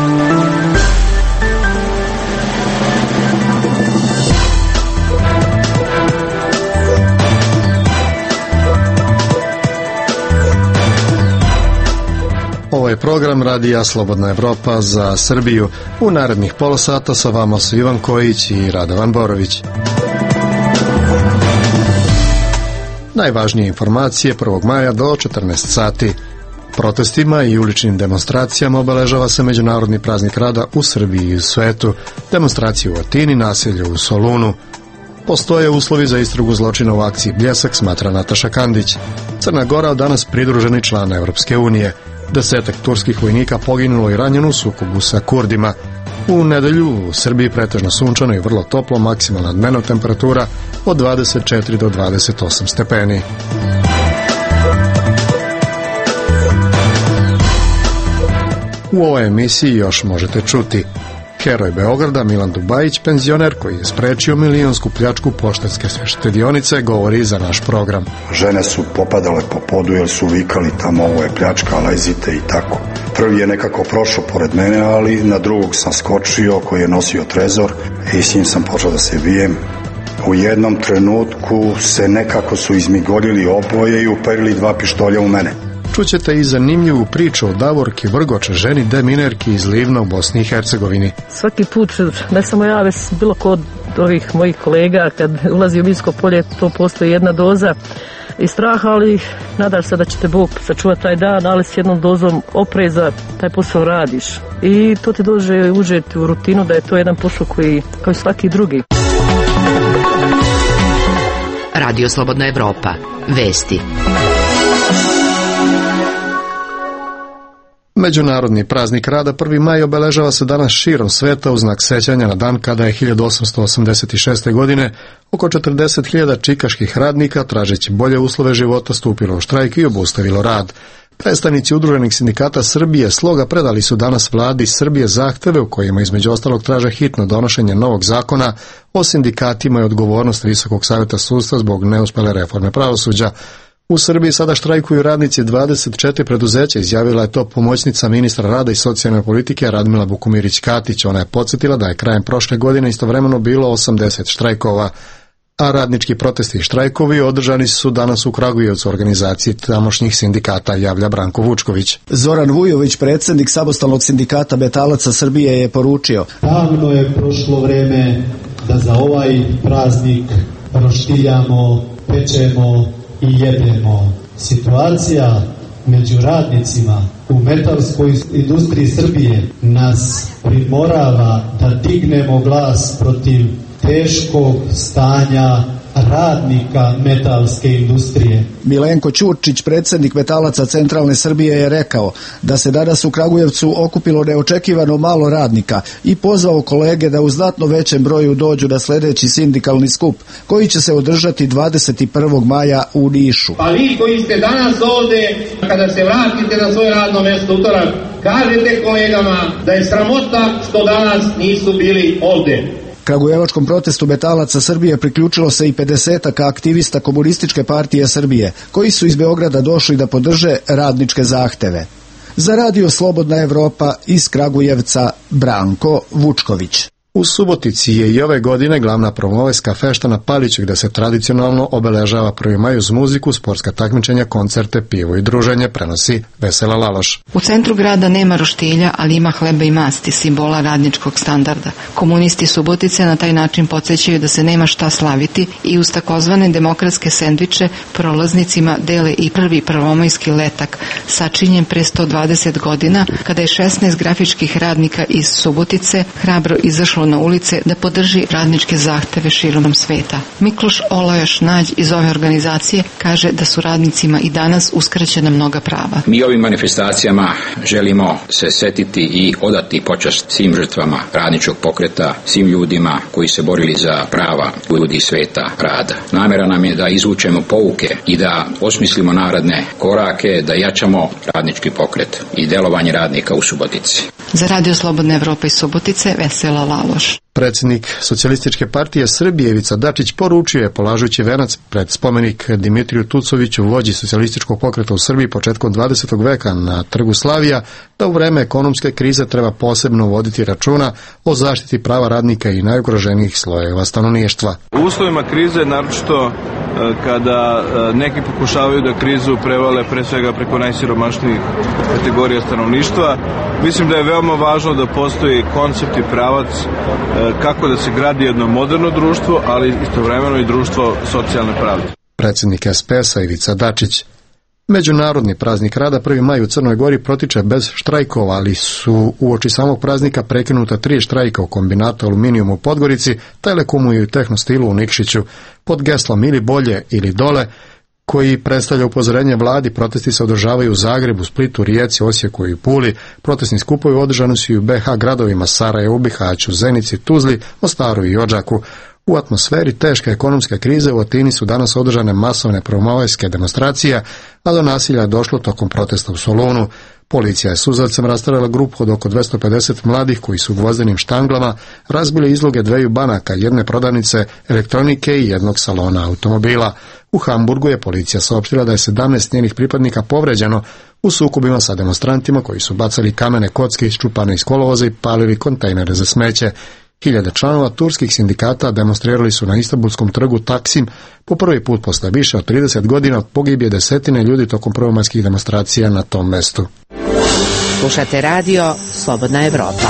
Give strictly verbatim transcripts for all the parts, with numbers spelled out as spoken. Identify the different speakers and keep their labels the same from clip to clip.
Speaker 1: Ovo je program Radija Slobodna Evropa za Srbiju. U narednih pola sata sa vama su Ivan Kojić i Radovan Borović. Najvažnije informacije prvog maja do četrnaest sati. Protestima i uličnim demonstracijama obeležava se Međunarodni praznik rada u Srbiji i u svetu. Demonstracije u Atini, naselje u Solunu. Postoje uslovi za istragu zločina u akciji Bljesak, smatra Nataša Kandić. Crna Gora danas pridruženi član Evropske unije. Desetak turskih vojnika poginulo i ranjeno u sukobu sa Kurdima. U nedelju u Srbiji pretežno sunčano i vrlo toplo, maksimalna dnevna temperatura od dvadeset četiri do dvadeset osam stepeni. U ovoj emisiji još možete čuti: heroj Beograda Milan Dubajić, penzioner koji je sprečio milionsku pljačku poštanske štedionice, govori za naš program.
Speaker 2: Žene su popadale po podu jer su vikali tamo ovo je pljačka, lezite i tako. Prvi je nekako prošao pored mene, ali na drugog sam skočio koji je nosio trezor i s njim sam počeo da se bijem. U jednom trenutku se nekako su izmigoljili oboje i uperili dva pištolja u mene.
Speaker 1: Čućete i zanimljivu priču o Davorki Vrgoče, ženi deminerki iz Livna u Bosni i Hercegovini.
Speaker 3: Svaki put, ne samo ja, već bilo kod ovih mojih kolega, kad ulazi u minsko polje, to postoji jedna doza i straha, ali nadaš se da će te Bog sačuvati taj dan, ali s jednom dozom opreza taj posao radiš. I to te dođe užeti u rutinu da je to jedan posao koji, kao i svaki drugi.
Speaker 4: Radio Slobodna Evropa. Vesti.
Speaker 1: Međunarodni praznik rada prvi maj obeležava se danas širom sveta u znak sećanja na dan kada je hiljadu osamsto osamdeset šeste. godine oko četrdeset hiljada čikaških radnika, tražeći bolje uslove života, stupilo u štrajk i obustavilo rad. Predstavnici Udruženih sindikata Srbije Sloga predali su danas vladi Srbije zahteve u kojima između ostalog traže hitno donošenje novog zakona o sindikatima i odgovornost Visokog saveta sudstva zbog neuspele reforme pravosuđa. U Srbiji sada štrajkuju radnici dvadeset četiri preduzeća, izjavila je to pomoćnica ministra rada i socijalne politike Radmila Bukumirić-Katić. Ona je podsjetila da je krajem prošle godine istovremeno bilo osamdeset štrajkova, a radnički protesti i štrajkovi održani su danas u Kragujevcu, organizaciji tamošnjih sindikata, javlja Branko Vučković.
Speaker 5: Zoran Vujović, predsjednik Samostalnog sindikata metalaca Srbije, je poručio:
Speaker 6: davno je prošlo vreme da za ovaj praznik roštiljamo, pečemo i jedemo. Situacija među radnicima u metalskoj industriji Srbije nas primorava da dignemo glas protiv teškog stanja radnika metalske industrije.
Speaker 5: Milenko Ćurčić, predsjednik metalaca centralne Srbije, je rekao da se danas u Kragujevcu okupilo neočekivano malo radnika i pozvao kolege da u znatno većem broju dođu na sljedeći sindikalni skup koji će se održati dvadeset prvog maja u Nišu.
Speaker 7: Pa vi koji ste danas ovdje, kada se vratite na svoje radno mjesto utorak, kažete kolegama da je sramota što danas nisu bili ovdje.
Speaker 5: Kragujevačkom protestu metalaca Srbije priključilo se i pedesetak aktivista Komunističke partije Srbije, koji su iz Beograda došli da podrže radničke zahteve. Za Radio Slobodna Evropa iz Kragujevca, Branko Vučković.
Speaker 1: U Subotici je i ove godine glavna promoveska fešta na Paliću, gde se tradicionalno obeležava prvi maj uz muziku, sportska takmičenja, koncerte, pivo i druženje, prenosi Vesela Laloš.
Speaker 8: U centru grada nema roštilja, ali ima hleba i masti, simbola radničkog standarda. Komunisti Subotice na taj način podsjećaju da se nema šta slaviti i uz takozvane demokratske sendviče prolaznicima dele i prvi prvomajski letak, sačinjen pre sto dvadeset godina, kada je šesnaest grafičkih radnika iz Subotice hrabro izašlo na ulice da podrži radničke zahteve širom sveta. Mikloš Olajoš Nađ iz ove organizacije kaže da su radnicima i danas uskraćena mnoga prava.
Speaker 9: Mi ovim manifestacijama želimo se setiti i odati počast svim žrtvama radničkog pokreta, svim ljudima koji se borili za prava ljudi sveta rada. Namera nam je da izvučemo pouke i da osmislimo naredne korake, da jačamo radnički pokret i delovanje radnika u Subotici.
Speaker 8: Za Radio Slobodna Evropa iz Subotice, Vesela Laloš.
Speaker 1: Predsjednik Socijalističke partije Srbije Ivica Dačić poručio je, polažući venac pred spomenik Dimitriju Tucoviću, vođi socijalističkog pokreta u Srbiji početkom dvadesetog veka na Trgu Slavija, da u vreme ekonomske krize treba posebno voditi računa o zaštiti prava radnika i najugroženijih slojeva stanovništva.
Speaker 10: U uslovima krize, naročito kada neki pokušavaju da krizu prevale pre svega preko najsiromašnijih kategorija stanovništva, mislim da je veoma važno da postoji koncept i pravac kako da se gradi jedno moderno društvo, ali istovremeno i društvo socijalne pravde.
Speaker 1: Predsjednik S P S-a Ivica Dačić. Međunarodni praznik rada prvi maj u Crnoj Gori protiče bez štrajkova, ali su uoči samog praznika prekinuta tri štrajka u kombinatu Aluminijum u Podgorici, Telekomu i Tehnostilu u Nikšiću. Pod geslom ili bolje ili dole, koji predstavlja upozorenje vladi, protesti se održavaju u Zagrebu, Splitu, Rijeci, Osijeku i Puli. Protestni skupovi održani su i u B H gradovima Sarajevu, Bihaću, Zenici, Tuzli, Mostaru i Odžaku. U atmosferi teške ekonomske krize u Atini su danas održane masovne prvomajske demonstracije, a do nasilja je došlo tokom protesta u Solunu. Policija je suzavcem rastrelila grupu od oko dvesta pedeset mladih koji su gvozdenim štanglama razbili izloge dveju banaka, jedne prodavnice elektronike i jednog salona automobila. U Hamburgu je policija saopštila da je sedamnaest njenih pripadnika povređeno u sukobima sa demonstrantima koji su bacali kamene kocke iščupane iz kolovoza i palili kontejnere za smeće. Hiljade članova turskih sindikata demonstrirali su na Istanbulskom trgu Taksim. Po prvi put posle više od trideset godina pogibje desetine ljudi tokom prvomajskih demonstracija na tom mestu.
Speaker 4: Slušate radio Slobodna Evropa.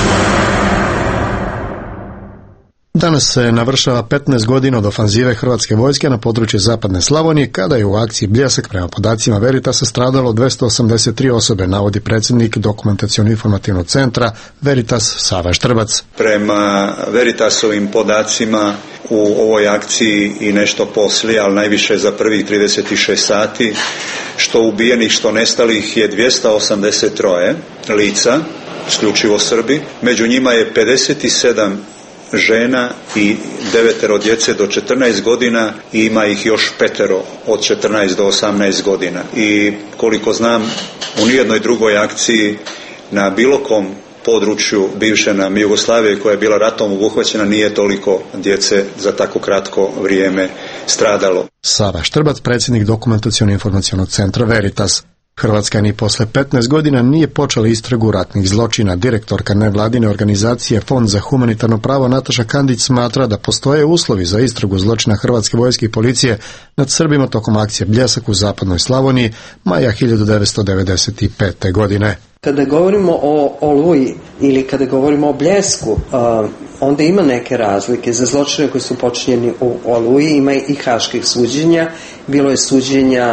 Speaker 1: Danas se navršava petnaest godina od ofanzive hrvatske vojske na području zapadne Slavonije, kada je u akciji Bljesak prema podacima Veritasa stradalo dvesta osamdeset tri osobe, navodi predsjednik Dokumentaciono-informativnog centra Veritas Sava Štrbac.
Speaker 2: Prema Veritasovim podacima u ovoj akciji i nešto poslije, ali najviše za prvih trideset šest sati, što ubijenih, što nestalih je dvjesto osamdeset tri lica, isključivo Srbi. Među njima je pedeset sedam žena i devetero djece do četrnaest godina i ima ih još petero od četrnaest do osamnaest godina. I koliko znam, u nijednoj drugoj akciji na bilo kom području bivše nam Jugoslavije koja je bila ratom obuhvaćena nije toliko djece za tako kratko vrijeme stradalo.
Speaker 1: Sava Štrbac, predsjednik Dokumentaciono-informacionog centra Veritas. Hrvatska ni posle petnaest godina nije počela istragu ratnih zločina. Direktorka nevladine organizacije Fond za humanitarno pravo Nataša Kandić smatra da postoje uslovi za istragu zločina hrvatske vojske i policije nad Srbima tokom akcije Bljesak u zapadnoj Slavoniji maja hiljadu devetsto devedeset pete. godine.
Speaker 11: Kada govorimo o Oluji ili kada govorimo o Bljesku, uh, onda ima neke razlike. Za zločine koji su počinjeni u Oluji ima i haških suđenja, bilo je suđenja,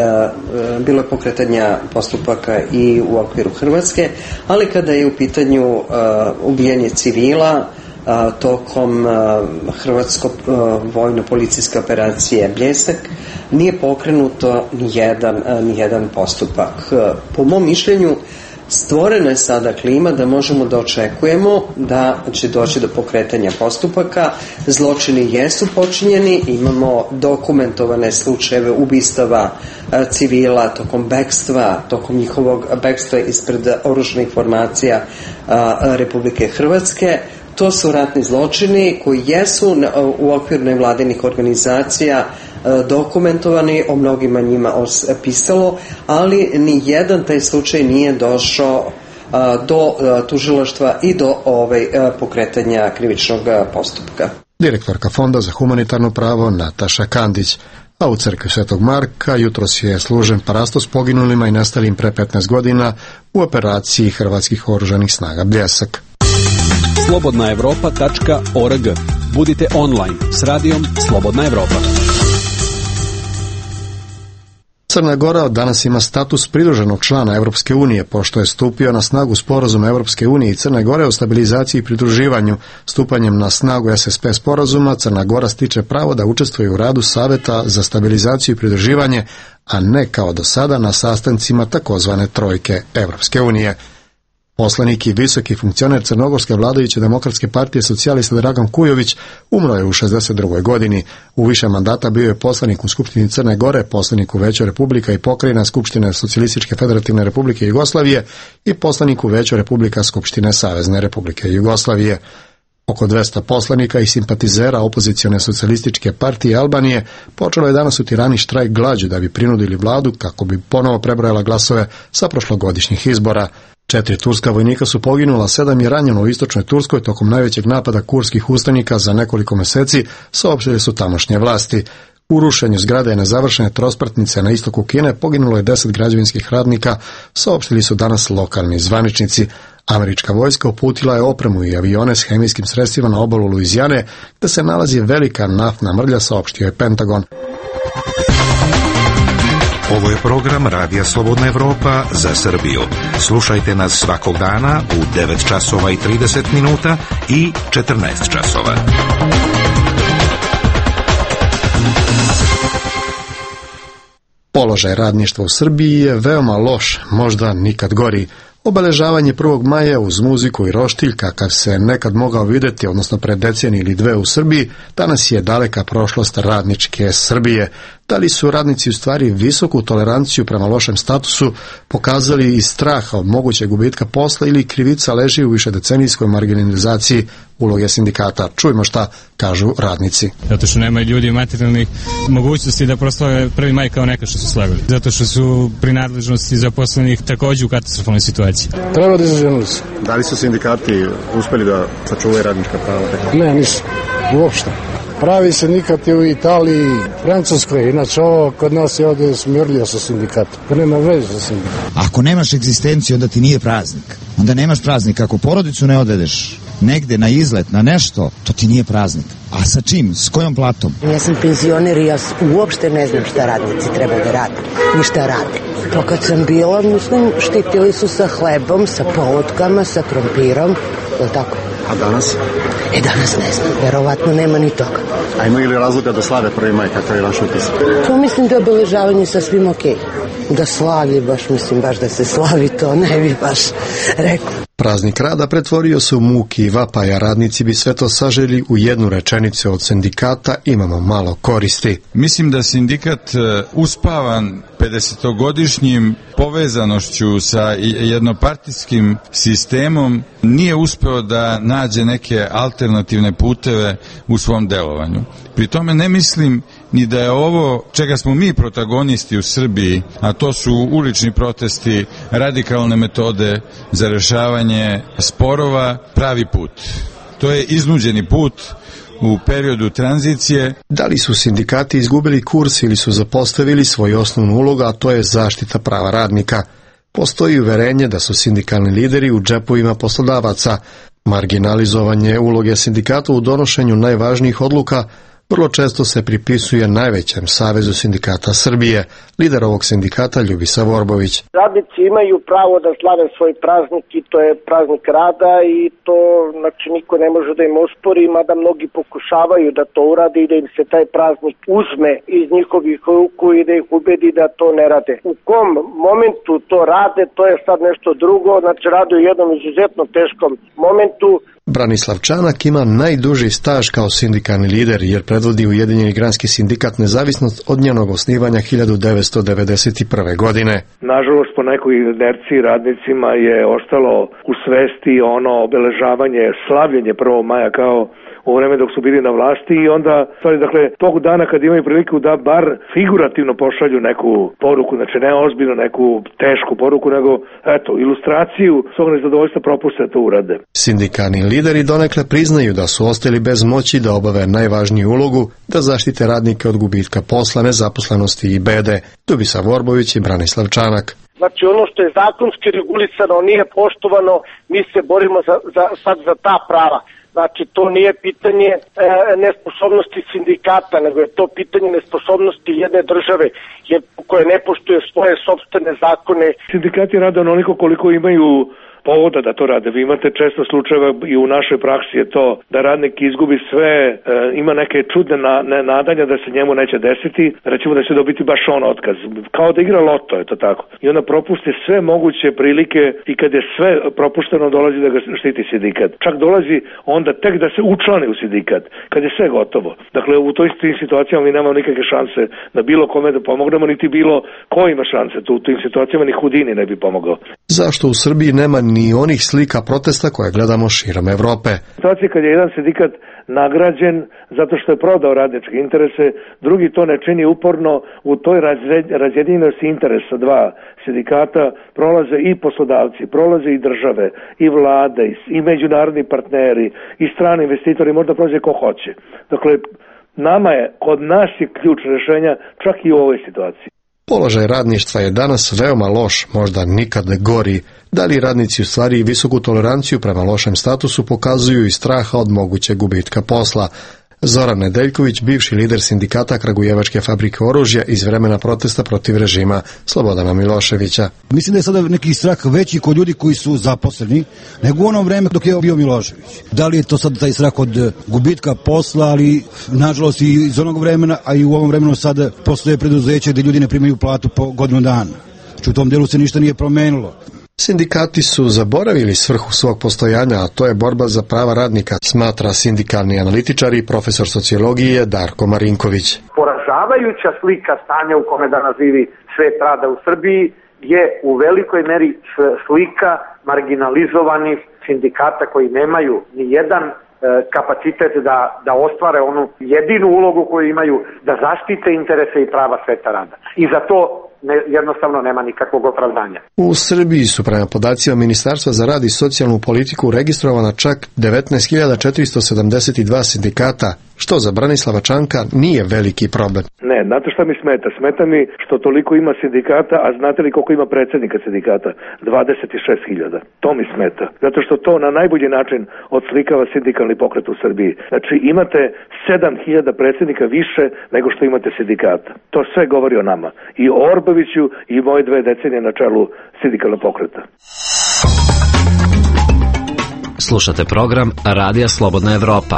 Speaker 11: uh, bilo je pokretanja postupaka i u okviru Hrvatske, ali kada je u pitanju uh, ubijanje civila uh, tokom uh, hrvatsko uh, vojno-policijske operacije Bljesak, nije pokrenuto ni jedan, uh, ni jedan postupak. Uh, po mom mišljenju, stvorena je sada klima da možemo da očekujemo da će doći do pokretanja postupaka. Zločini jesu počinjeni, imamo dokumentovane slučajeve ubistava civila tokom bekstva, tokom njihovog bekstva ispred oružanih formacija Republike Hrvatske. To su ratni zločini koji jesu u okviru nevladinih organizacija dokumentovani, o mnogima njima pisalo, ali ni jedan taj slučaj nije došao do tužilaštva i do ovaj pokretanja krivičnog postupka.
Speaker 1: Direktorka Fonda za humanitarno pravo Nataša Kandić. A u crkvi Svetog Marka jutros je služen parastos poginulima i nestalim pre petnaest godina u operaciji hrvatskih oružanih snaga Bljesak.
Speaker 12: slobodna evropa tačka org. Budite online s radijom Slobodna Evropa.
Speaker 1: Crna Gora od danas ima status pridruženog člana Europske unije, pošto je stupio na snagu sporazum Europske unije i Crne Gore o stabilizaciji i pridruživanju. Stupanjem na snagu S S P sporazuma, Crna Gora stiče pravo da učestvuje u radu Saveta za stabilizaciju i pridruživanje, a ne kao do sada na sastancima takozvane trojke Europske unije. Poslanik i visoki funkcioner crnogorske vladajuće demokratske partije socijalista Dragan Kujović umro je u šezdeset drugoj godini. U više mandata bio je poslanik u Skupštini Crne Gore, poslanik u Veću Republika i Pokrajina Skupštine Socijalističke federativne Republike Jugoslavije i poslanik u Veću Republika Skupštine Savezne Republike Jugoslavije. Oko dvesta poslanika i simpatizera opozicione socijalističke partije Albanije počelo je danas u Tirani štrajk glađu da bi prinudili vladu kako bi ponovo prebrojala glasove sa prošlogodišnjih izbora. Četiri turska vojnika su poginula, sedam je ranjeno u istočnoj Turskoj tokom najvećeg napada kurdskih ustanika za nekoliko meseci, saopštili su tamošnje vlasti. U rušenju zgrade nezavršene trospratnice na istoku Kine poginulo je deset građevinskih radnika, saopštili su danas lokalni zvaničnici. Američka vojska uputila je opremu i avione s hemijskim sredstvima na obalu Luizijane, gde se nalazi velika naftna mrlja, saopštio je Pentagon.
Speaker 13: Ovo je program Radija Slobodna Evropa za Srbiju. Slušajte nas svakog dana u devet časova i trideset minuta i četrnaest časova.
Speaker 1: Položaj radništva u Srbiji je veoma loš, možda nikad gori. Obeležavanje prvog maja uz muziku i roštilj, kakav se nekad mogao vidjeti, odnosno pred deceniju ili dve u Srbiji, danas je daleka prošlost radničke Srbije. Da li su radnici u stvari visoku toleranciju prema lošem statusu pokazali iz straha od mogućeg gubitka posla ili krivica leži u višedecenijskoj marginalizaciji uloge sindikata? Čujmo šta kažu radnici.
Speaker 14: Zato što nemaju ljudi materijalnih mogućnosti da proslave prvi maj kao neka što su slavili. Zato što su pri nadležnosti zaposlenih također u katastrofalnoj situaciji.
Speaker 15: Treba da izženuli se.
Speaker 16: Da li su sindikati uspeli da sačuvaju radnička prava?
Speaker 15: Ne, nisu. Uopšte. Pravi sindikat je u Italiji, Francuskoj, inače ovo kod nas je ovdje smjerlja sa sindikatom. To nema veze sa sindikatom.
Speaker 17: Ako nemaš egzistenciju, onda ti nije praznik. Onda nemaš praznik. Ako porodicu ne odvedeš negde na izlet, na nešto, to ti nije praznik. A sa čim? S kojom platom?
Speaker 18: Ja sam penzioner i ja uopšte ne znam šta radnici treba da rade. Ni šta rade. To kad sam bila, mislim, štitili su sa hlebom, sa polutkama, sa krompirom, je li tako?
Speaker 16: A danas?
Speaker 18: E, danas ne znam, verovatno nema ni toga.
Speaker 16: A ima ili razloga da slave prvi maj, kakav je vaš utisak?
Speaker 18: To mislim da je obeležavanje sasvim okej. Da slavi, baš mislim, baš da se slavi, to ne bi baš rekao.
Speaker 1: Praznik rada pretvorio se u muki i vapaja, radnici bi sve to saželi u jednu rečenicu od sindikata, imamo malo koristi.
Speaker 19: Mislim da sindikat uspavan pedesetogodišnjim povezanošću sa jednopartijskim sistemom nije uspeo da nađe neke alternativne puteve u svom delovanju. Pri tome ne mislim ni da je ovo čega smo mi protagonisti u Srbiji, a to su ulični protesti, radikalne metode za rešavanje sporova, pravi put. To je iznuđeni put u periodu tranzicije.
Speaker 1: Da li su sindikati izgubili kurs ili su zapostavili svoju osnovnu ulogu, a to je zaštita prava radnika? Postoji uverenje da su sindikalni lideri u džepovima poslodavaca. Marginalizovanje uloge sindikata u donošenju najvažnijih odluka vrlo često se pripisuje najvećem Savezu sindikata Srbije. Lider ovog sindikata Ljubisa Vorbović.
Speaker 20: Radnici imaju pravo da slave svoj praznik i to je praznik rada i to znači niko ne može da im ospori, mada mnogi pokušavaju da to urade i da im se taj praznik uzme iz njihovih ruku i da ih ubedi da to ne rade. U kom momentu to rade, to je sad nešto drugo, znači rade u jednom izuzetno teškom momentu.
Speaker 1: Branislav Čanak ima najduži staž kao sindikalni lider jer predvodi Ujedinjeni granski sindikat Nezavisnost od njenog osnivanja hiljadu devetsto devedeset prve. godine.
Speaker 21: Nažalost, po nekoj inerciji radnicima je ostalo u svesti ono obeležavanje, slavljenje prvog maja kao u vreme dok su bili na vlasti i onda, stvari, dakle, tog dana kad imaju priliku da bar figurativno pošalju neku poruku, znači ne ozbiljno neku tešku poruku, nego, eto, ilustraciju svog nezadovoljstva propuste to urade.
Speaker 1: Sindikalni lideri donekle priznaju da su ostali bez moći da obave najvažniju ulogu, da zaštite radnike od gubitka posla, nezaposlenosti i bede. Ljubisa Vorbović i Branislav Čanak.
Speaker 20: Znači ono što je zakonski regulisano nije poštovano, mi se borimo za, za, sad za ta prava. Znači, to nije pitanje e, nesposobnosti sindikata, nego je to pitanje nesposobnosti jedne države jer, koje ne poštuje svoje sopstvene zakone.
Speaker 21: Sindikati rade onoliko koliko imaju povoda da to rade. Vi imate često slučajeva i u našoj praksi je to da radnik izgubi sve, e, ima neke čudne na, ne, nadanja da se njemu neće desiti, recimo da će dobiti baš on otkaz. Kao da igra loto, je to tako. I onda propusti sve moguće prilike i kad je sve propušteno dolazi da ga štiti sindikat. Čak dolazi onda tek da se učlani u sindikat, kad je sve gotovo. Dakle, u toj situacijama mi nemamo nikakve šanse da bilo kome da pomognemo, niti bilo ko ima šanse. Tu, u tim situacijama ni Hudini ne bi pomogao.
Speaker 1: Zašto u Srbiji nema ni onih slika protesta koje gledamo širom Evrope.
Speaker 21: Situacija kad je jedan sindikat nagrađen zato što je prodao radničke interese, drugi to ne čini uporno, u toj razjedinjenosti interesa dva sindikata prolaze i poslodavci, prolaze i države, i vlade, i međunarodni partneri, i strani investitori, možda prolaze ko hoće. Dakle, nama je, kod nas je ključ rešenja čak i u ovoj situaciji.
Speaker 1: Položaj radništva je danas veoma loš, možda nikad gori. Da li radnici u stvari visoku toleranciju prema lošem statusu pokazuju i straha od mogućeg gubitka posla? Zoran Nedeljković, bivši lider sindikata Kragujevačke fabrike oružja iz vremena protesta protiv režima Slobodana Miloševića.
Speaker 3: Mislim da je sada neki strah veći kod ljudi koji su zaposleni nego u onom vreme dok je bio Milošević. Da li je to sad taj strah od gubitka posla, ali nažalost i iz onog vremena, a i u ovom vremenu sada postoje preduzeće gde ljudi ne primaju platu po godinu dana. Znači u tom delu se ništa nije promenilo.
Speaker 1: Sindikati su zaboravili svrhu svog postojanja, a to je borba za prava radnika, smatra sindikalni analitičar i profesor sociologije Darko Marinković.
Speaker 22: Poražavajuća slika stanja u kome danas živi svet rada u Srbiji je u velikoj meri slika marginalizovanih sindikata koji nemaju ni jedan kapacitet da, da ostvare onu jedinu ulogu koju imaju, da zaštite interese i prava sveta rada. I za to ne, jednostavno nema nikakvog opravdanja.
Speaker 1: U Srbiji su prema podacima Ministarstva za rad i socijalnu politiku registrovana čak devetnaest hiljada četiristo sedamdeset dva sindikata, što za Branislava Čanka nije veliki problem.
Speaker 21: Ne, znate šta mi smeta? Smeta mi što toliko ima sindikata, a znate li koliko ima predsjednika sindikata? dvadeset šest hiljada. To mi smeta. Zato što to na najbolji način odslikava sindikalni pokret u Srbiji. Znači imate sedam hiljada predsjednika više nego što imate sindikata. To sve govori o nama. I o Orboviću i moje dve decenije na čelu sindikalnog pokreta.
Speaker 23: Slušate program Radija Slobodna Evropa.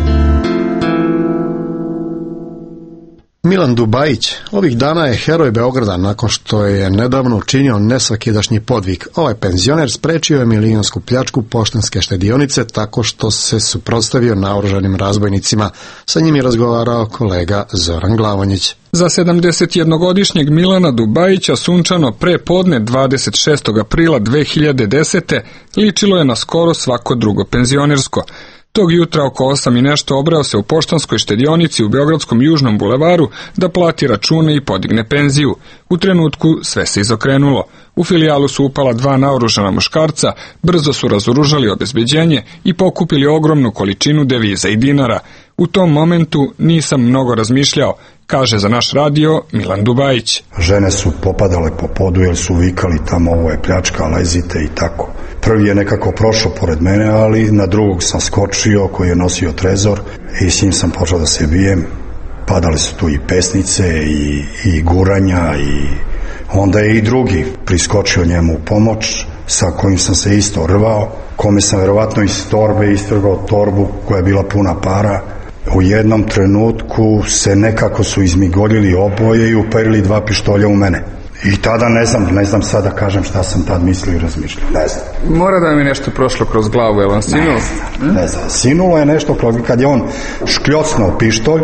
Speaker 1: Milan Dubajić ovih dana je heroj Beograda nakon što je nedavno učinio nesvakidašnji podvig. Ovaj penzioner sprečio je milionsku pljačku Poštanske štedionice tako što se suprotstavio naoružanim razbojnicima. Sa njim je razgovarao kolega Zoran Glavonjić.
Speaker 24: Za sedamdesetjednogodišnjeg Milana Dubajića sunčano pre podne dvadeset šestog aprila dve hiljade desete ličilo je na skoro svako drugo penzionersko. Tog jutra oko osam i nešto obrao se u Poštanskoj štedionici u Beogradskom Južnom bulevaru da plati račune i podigne penziju. U trenutku sve se izokrenulo. U filijalu su upala dva naoružana muškarca, brzo su razoružali obezbeđenje i pokupili ogromnu količinu deviza i dinara. U tom momentu nisam mnogo razmišljao, kaže za naš radio Milan Dubajić.
Speaker 2: Žene su popadale po podu jer su vikali tamo ovo je pljačka, lezite i tako. Prvi je nekako prošao pored mene, ali na drugog sam skočio koji je nosio trezor i s njim sam počeo da se bijem. Padale su tu i pesnice i, i guranja i onda je i drugi priskočio njemu u pomoć sa kojim sam se isto rvao, kome sam verovatno iz torbe istrgao torbu koja je bila puna para. U jednom trenutku se nekako su izmigoljili oboje i uperili dva pištolja u mene. I tada ne znam, ne znam sad da kažem šta sam tad mislio i razmišljao, ne znam.
Speaker 24: Mora da mi nešto prošlo kroz glavu, je vam sinulo?
Speaker 2: Ne znam, ne znam, sinulo je nešto kad je on škljocnuo pištolj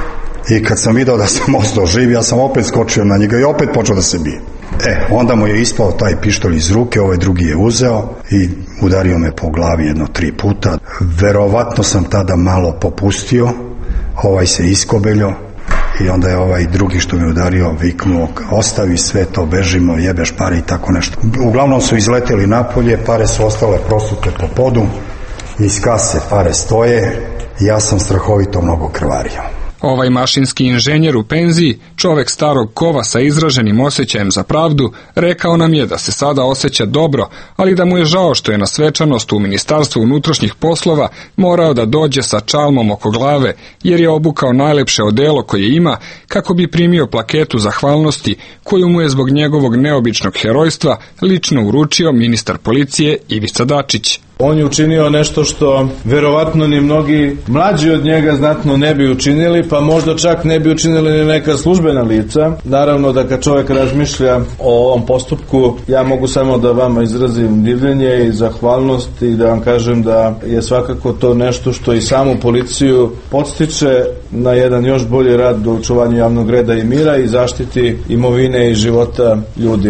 Speaker 2: i kad sam video da sam ostao živ, ja sam opet skočio na njega i opet počeo da se bije. E, onda mu je ispao taj pištolj iz ruke, ovaj drugi je uzeo i udario me po glavi jedno tri puta. Verovatno sam tada malo popustio, ovaj se iskobeljao i onda je ovaj drugi što me udario viknuo, ostavi sve to, bežimo, jebeš pare i tako nešto. Uglavnom su izleteli napolje, pare su ostale prosute po podu, iz kase pare stoje, ja sam strahovito mnogo krvario.
Speaker 24: Ovaj mašinski inženjer u penziji, čovek starog kova sa izraženim osjećajem za pravdu, rekao nam je da se sada osjeća dobro, ali da mu je žao što je na svečanost u Ministarstvu unutrašnjih poslova morao da dođe sa čalmom oko glave, jer je obukao najlepše odelo koje ima kako bi primio plaketu zahvalnosti koju mu je zbog njegovog neobičnog herojstva lično uručio ministar policije Ivica Dačić.
Speaker 10: On je učinio nešto što verovatno ni mnogi mlađi od njega znatno ne bi učinili, pa možda čak ne bi učinili ni neka službena lica. Naravno da kad čovjek razmišlja o ovom postupku, ja mogu samo da vama izrazim divljenje i zahvalnost i da vam kažem da je svakako to nešto što i samu policiju podstiče na jedan još bolji rad u očuvanju javnog reda i mira i zaštiti imovine i života ljudi.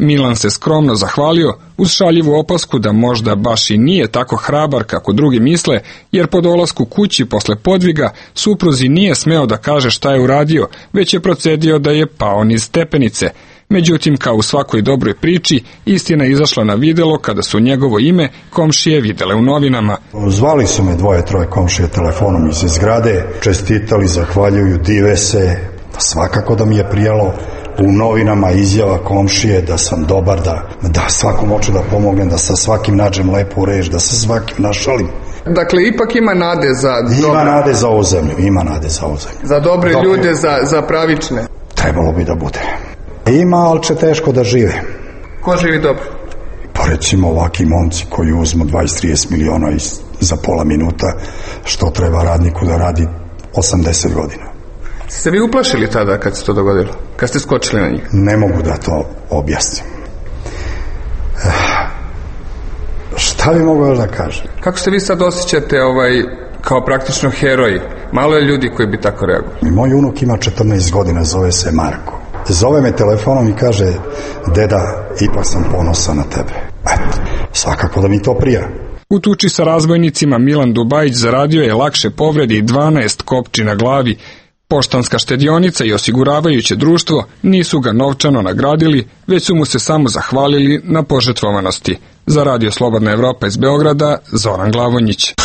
Speaker 24: Milan se skromno zahvalio uz šaljivu opasku da možda baš i nije tako hrabar kako drugi misle, jer po dolasku kući posle podviga supruzi nije smeo da kaže šta je uradio, već je procedio da je pao niz stepenice. Međutim, kao u svakoj dobroj priči, istina je izašla na videlo kada su njegovo ime komšije videle u novinama.
Speaker 2: Zvali su me dvoje, troje komšije telefonom iz zgrade, čestitali, zahvaljuju, dive se, svakako da mi je prijalo u novinama izjava komšije da sam dobar, da, da svakom hoću da pomognem, da sa svakim nađem lepu reč, da sa svakim našalim.
Speaker 24: Dakle, ipak ima nade za
Speaker 2: dobre... Ima nade za ovu zemlju, ima nade za ovu zemlju.
Speaker 24: Za dobre Dobre. ljude, za, za pravične.
Speaker 2: Trebalo bi da bude. Ima, ali će teško da žive.
Speaker 24: Ko živi dobro?
Speaker 2: Pa recimo ovaki momci koji uzmu dvadeset do trideset miliona iz, za pola minuta, što treba radniku da radi osamdeset godina.
Speaker 24: Ste vi uplašili tada kad se to dogodilo? Kad ste skočili na njih?
Speaker 2: Ne mogu da to objasnim. Šta bi mogu još da kažem?
Speaker 24: Kako se vi sad osjećate ovaj, kao praktično heroji? Malo je ljudi koji bi tako reagovali.
Speaker 2: Moj unuk ima četrnaest godina, zove se Marko. Zove me telefonom i kaže, deda, ipak sam ponosan na tebe. Eto, svakako da mi to prija.
Speaker 24: U tuči sa razbojnicima Milan Dubajić zaradio je lakše povrede i dvanaest kopči na glavi. Poštanska štedionica i osiguravajuće društvo nisu ga novčano nagradili, već su mu se samo zahvalili na požrtvovanosti. Za Radio Slobodna Evropa iz Beograda, Zoran Glavonjić.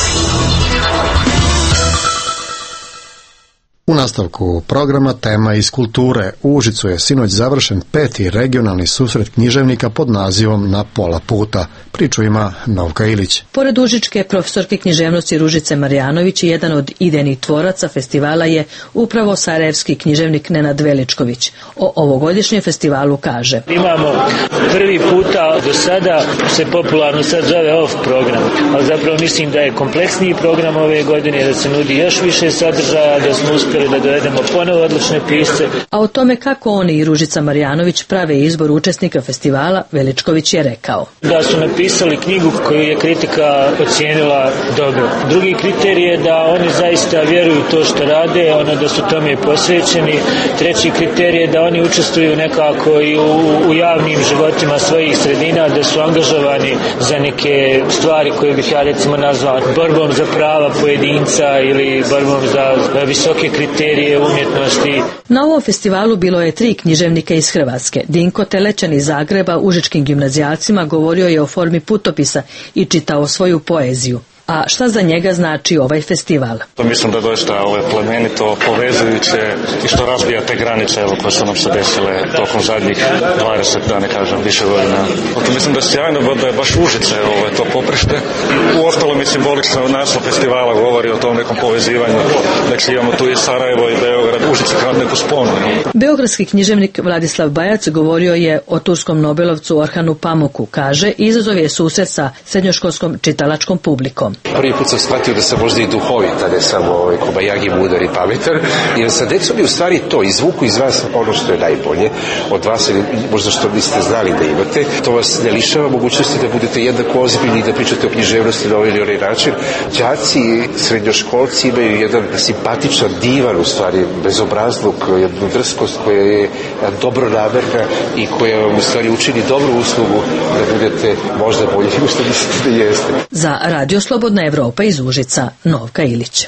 Speaker 1: U nastavku programa tema iz kulture. U Užicu je sinoć završen peti regionalni susret književnika pod nazivom Na pola puta. Priču ima Novka Ilić.
Speaker 5: Pored užičke profesorke književnosti Ružice Marjanović, jedan od idejnih tvoraca festivala je upravo sarajevski književnik Nenad Veličković. O ovogodišnjem festivalu kaže:
Speaker 6: Imamo prvi puta do sada se popularno sad zove off program, ali zapravo mislim da je kompleksniji program ove godine, da se nudi još više sadržaja, da smo uspjeli da dovedemo ponovo odlične pisce.
Speaker 5: A o tome kako oni i Ružica Marjanović prave izbor učesnika festivala, Veličković je rekao:
Speaker 6: Da su napisali knjigu koju je kritika ocijenila dobro. Drugi kriterij je da oni zaista vjeruju to što rade, ono da su tome posvećeni. Treći kriterij je da oni učestvuju nekako i u, u javnim životima svojih sredina, da su angažovani za neke stvari koje bih ja recimo nazvao borbom za prava pojedinca ili borbom za visoke kriterije umjetnosti.
Speaker 5: Na ovom festivalu bilo je tri književnika iz Hrvatske. Dinko Telećan iz Zagreba užičkim gimnazijalcima govorio je o formi putopisa i čitao svoju poeziju. A šta za njega znači ovaj festival?
Speaker 7: To mislim da doista ovo je plemenito, povezujuće i što razbija te granice evo, koje su nam se desile tokom zadnjih dvadeset, da ne kažem, više godina. To mislim da je sjajno, da je baš Užice ovo je to poprište. U ostalom i simbolično naslov festivala govori o tom nekom povezivanju. Dakle, imamo tu i Sarajevo i Beograd, Užice kao neku sponu.
Speaker 5: Beogradski književnik Vladislav Bajac govorio je o turskom Nobelovcu Orhanu Pamuku. Kaže, izazov je susret sa srednjoškolskom čitalačkom publikom.
Speaker 9: Prvi put sam shvatio da sam možda i duhovit, a ne samo ovaj, kobajagi, mudar i pametan, jer sa decom je u stvari to, izvuku iz vas ono što je najbolje, od vas ili možda što niste znali da imate, to vas ne lišava mogućnosti da budete jednako ozbiljni i da pričate o književnosti na ovaj ili onaj način. Đaci, srednjoškolci imaju jedan simpatičan, divan u stvari, bezobrazluk, jednu drskost koja je dobro namerna i koja vam u stvari učini dobru uslugu da budete možda bolji nego što mislite da jeste.
Speaker 5: Za Radio Slobodna Evropa iz Užica, Novka Ilić.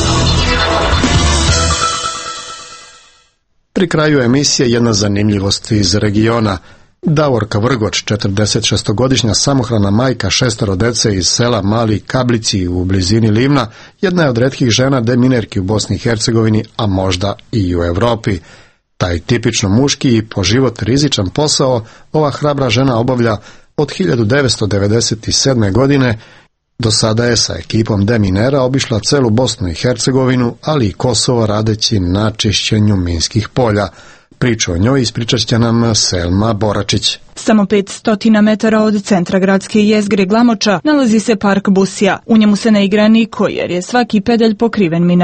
Speaker 1: Pri kraju emisije jedna zanimljivost iz regiona. Davorka Vrgoč, četrdesetšestogodišnja samohrana majka šestoro dece iz sela Mali Kablici u blizini Livna, jedna je od retkih žena deminerki u Bosni i Hercegovini, a možda i u Evropi. Taj tipično muški i po život rizičan posao ova hrabra žena obavlja od hiljadu devetsto devedeset sedme. godine. Do sada je sa ekipom deminera obišla celu Bosnu i Hercegovinu, ali i Kosovo radeći na čišćenju minskih polja. Priču o njoj ispričat će nam Selma Boračić.
Speaker 25: Samo petsto metara od centra gradske jezgre Glamoča nalazi se park Busija. U njemu se ne igra niko jer je svaki pedalj pokriven minama.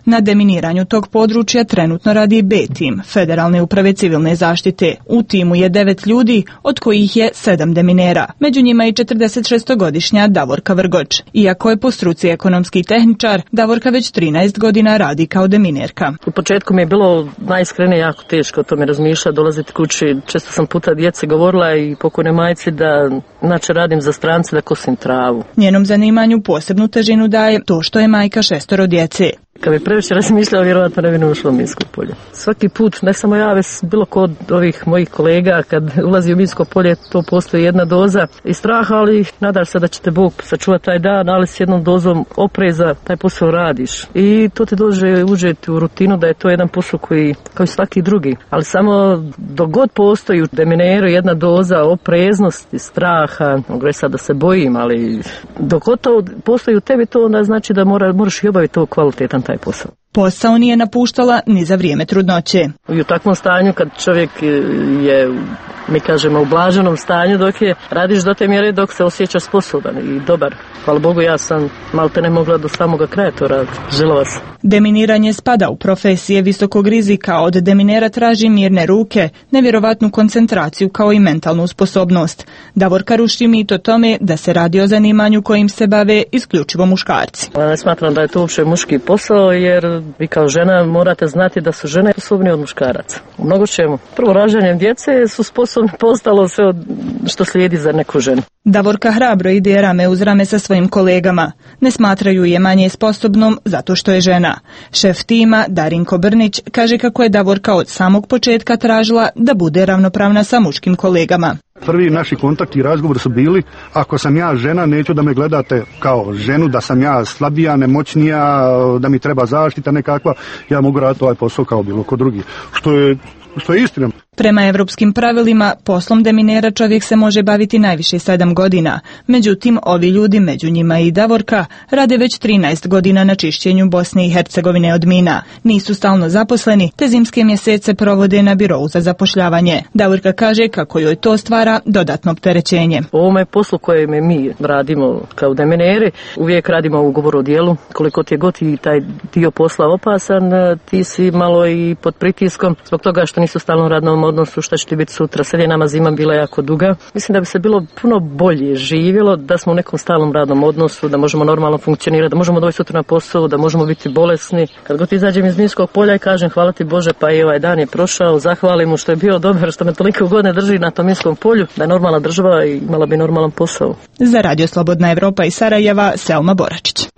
Speaker 25: Na deminiranju tog područja trenutno radi B tim, Federalne uprave civilne zaštite. U timu je devet ljudi, od kojih je sedam deminera. Među njima i četrdesetšestogodišnja Davorka Vrgoč. Iako je po struci ekonomski tehničar, Davorka već trinaest godina radi kao deminerka.
Speaker 4: U početku mi je bilo najiskrenije jako teško o tome razmišljati, dolaziti kući. Često sam puta djece govorila i pokojne majci da znači radim za strance, da kosim travu.
Speaker 25: Njenom zanimanju posebnu težinu daje to što je majka šestoro djece.
Speaker 4: Kad bi previše razmišljala, vjerovatno ne bi ušla u minsko polje. Svaki put, ne samo ja, već bilo kod ovih mojih kolega, kad ulazi u minsko polje, to postoji jedna doza i straha, ali nadaš se da će te Bog sačuvati taj dan, ali s jednom dozom opreza taj posao radiš. I to te dođe uđeti u rutinu da je to jedan posao koji, kao i svaki drugi. Ali samo dok god postoji u demineru jedna doza opreznosti, straha, mogu reći sad da se bojim, ali dok god to postoji u tebi, to onda znači da mora, moraš i obaviti to kvalitetan taj posao.
Speaker 25: Posao nije napuštala ni za vrijeme trudnoće.
Speaker 4: I u takvom stanju kad čovjek je, mi kažemo, u blaženom stanju, dok je radiš do te mjere dok se osjeća sposoban i dobar. Hvala Bogu, ja sam malte ne mogla do samoga kraja to raditi. Želova sam.
Speaker 25: Deminiranje spada u profesije visokog rizika. Od deminera traži mirne ruke, nevjerovatnu koncentraciju kao i mentalnu sposobnost. Davorka ruši mit o tome da se radi o zanimanju kojim se bave isključivo muškarci.
Speaker 4: Ja ne smatram da je to uopće muški posao, jer vi kao žena morate znati da su žene sposobnije od muškaraca. U mnogo čemu. Prvo, rađanjem djece su sposobni postalo sve od što slijedi za neku ženu.
Speaker 25: Davorka hrabro ide rame uz rame sa svojim kolegama. Ne smatraju je manje sposobnom zato što je žena. Šef tima Darinko Brnić kaže kako je Davorka od samog početka tražila da bude ravnopravna sa muškim kolegama.
Speaker 8: Prvi naši kontakti i razgovori su bili, ako sam ja žena, neću da me gledate kao ženu, da sam ja slabija, nemoćnija, da mi treba zaštita nekakva, ja mogu raditi ovaj posao kao bilo ko drugi. Što je, što je istina.
Speaker 25: Prema evropskim pravilima, poslom deminera čovjek se može baviti najviše sedam godina. Međutim, ovi ljudi, među njima i Davorka, rade već trinaest godina na čišćenju Bosne i Hercegovine od mina. Nisu stalno zaposleni, te zimske mjesece provode na birovu za zapošljavanje. Davorka kaže kako joj to stvara dodatno opterećenje.
Speaker 4: U ovome poslu koje mi radimo kao demineri, uvijek radimo ugovor o djelu. Koliko ti je god i taj dio posla opasan, ti si malo i pod pritiskom zbog toga što nisu stalno radnom odnosu, šta će ti biti sutra. Sad je nama zima bila jako duga. Mislim da bi se bilo puno bolje živjelo da smo u nekom stalnom radnom odnosu, da možemo normalno funkcionirati, da možemo doći sutra na posao, da možemo biti bolesni. Kad god izađem iz minskog polja i kažem hvala ti Bože, pa i ovaj dan je prošao, zahvalim mu što je bio dobar, što me toliko godine drži na tom minskom polju, da je normalna država i imala bi normalan posao.
Speaker 25: Za Radio Slobodna Evropa iz Sarajeva, Selma Boračić.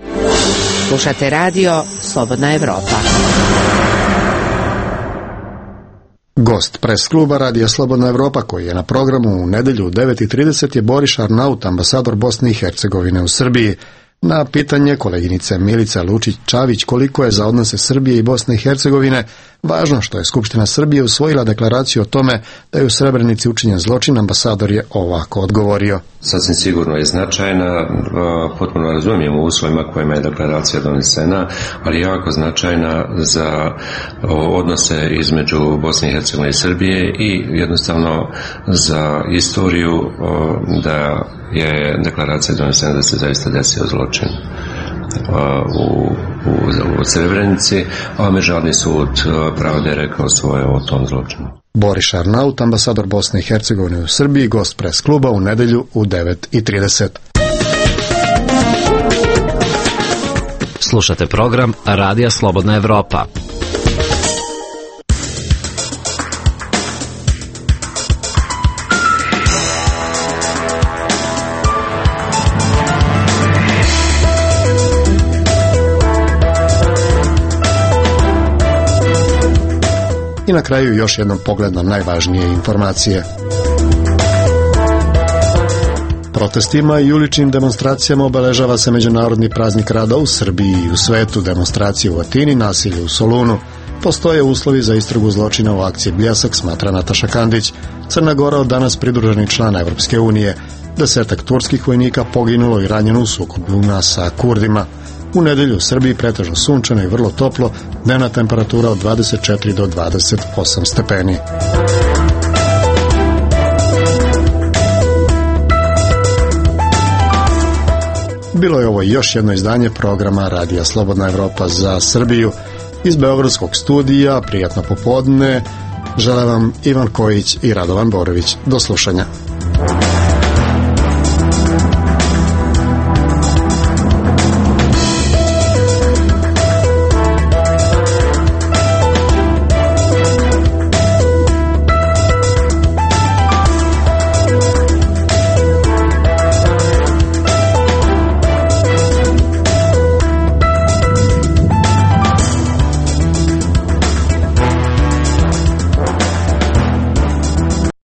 Speaker 11: Slušate Radio Slobodna Evropa.
Speaker 1: Gost pres kluba Radija Slobodna Evropa koji je na programu u nedjelju u devet i trideset je Boris Arnaut, ambasador Bosne i Hercegovine u Srbiji. Na pitanje koleginice Milice Lučić-Čavić koliko je za odnose Srbije i Bosne i Hercegovine važno što je Skupština Srbije usvojila deklaraciju o tome da je u Srebrenici učinjen zločin, ambasador je ovako odgovorio.
Speaker 12: Sasvim sigurno je značajna, potpuno razumijemo u uslovima kojima je deklaracija donesena, ali jako značajna za odnose između Bosne i Hercegovine i Srbije i jednostavno za istoriju da je deklaracija donesena da se zaista desio zločin u, u, u Srebrenici, a Međunarodni sud pravde rekao svoje o tom zločinu.
Speaker 1: Boris Arnaut, ambasador Bosne i Hercegovine u Srbiji, gost pres kluba u nedjelju u devet i trideset.
Speaker 23: Slušate program Radija Slobodna Evropa.
Speaker 1: I na kraju još jednom pogled na najvažnije informacije. Protestima i uličnim demonstracijama obeležava se Međunarodni praznik rada u Srbiji i u svetu, demonstracije u Atini, nasilje u Solunu. Postoje uslovi za istragu zločina u akciji Bljesak, smatra Nataša Kandić. Crna Gora od danas pridruženi član Evropske unije. Desetak turskih vojnika poginulo i ranjeno u sukobima sa Kurdima. U nedjelju u Srbiji pretežno sunčano i vrlo toplo, dnevna temperatura od dvadeset četiri do dvadeset osam stepeni. Bilo je ovo još jedno izdanje programa Radija Slobodna Evropa za Srbiju. Iz Beogradskog studija, prijatno popodne, žele vam Ivan Kojić i Radovan Borović. Do slušanja.